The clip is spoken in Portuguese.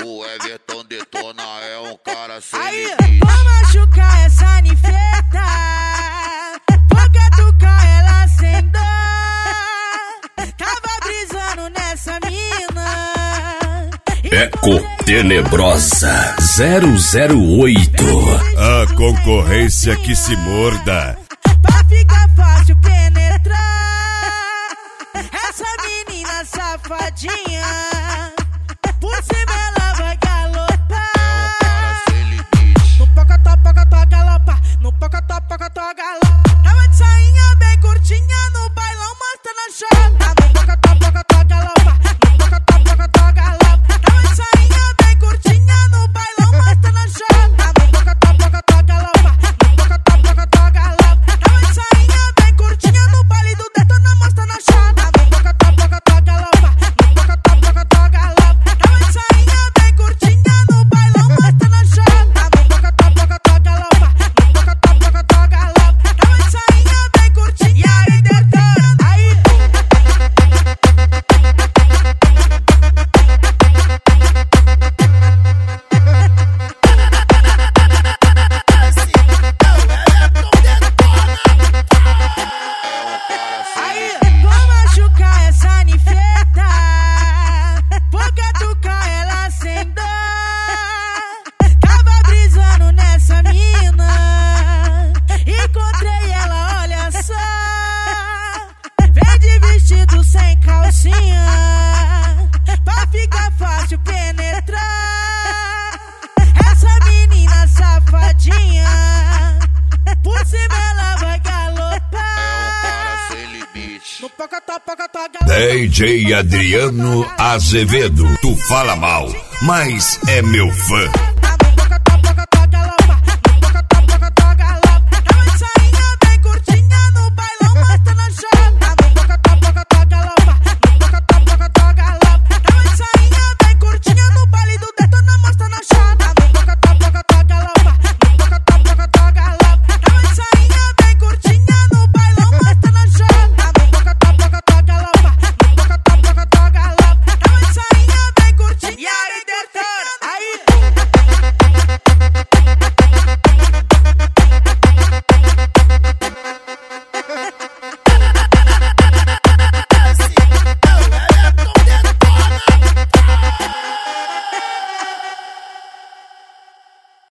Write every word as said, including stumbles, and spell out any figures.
O Everton detona, é um cara sem Aí, limite. vou machucar essa ninfeta, vou catucar ela sem dó. Tava brisando nessa mina. Eco Tenebrosa zero zero oito. A concorrência que se morda. Pra ficar fácil penetrar essa menina safadinha. Por cima ela vai galopar. No pocotó, pocotó, galopa. No pocotó, pocotó, galopa. Tava de sainha bem curtinha no bailão, mostrando a chota. No pocotó, pocotó, galopa. No pocotó, pocotó, galopa. Tava de sainha bem curtinha no bailão, mostrando a chota. No pocotó, pocotó, galopa. No pocotó, pocotó, galopa. Tava de sainha bem curtinha no baile do detona, mostrando a chota. No pocotó, pocotó, galopa. No pocotó, pocotó, galopa. Tava de sainha bem curtinha no bailão, mostrando a chota. No pocotó, pocotó, galopa. No pocotó, pocotó, galopa. Tava de sainha bem curtinha. E aí, detona? Aí. Aí, vou machucar essa ninfeta, vou catucar ela sem dó. Tava brisando nessa mina, encontrei ela, olha só. Vem de vestido sem calcinha, pra ficar fácil penetrar essa menina safadinha. Por cima ela vai galopar. No pocotó, pocotó, galopa. D J Adriano Azevedo. Tu fala mal, mas é meu fã.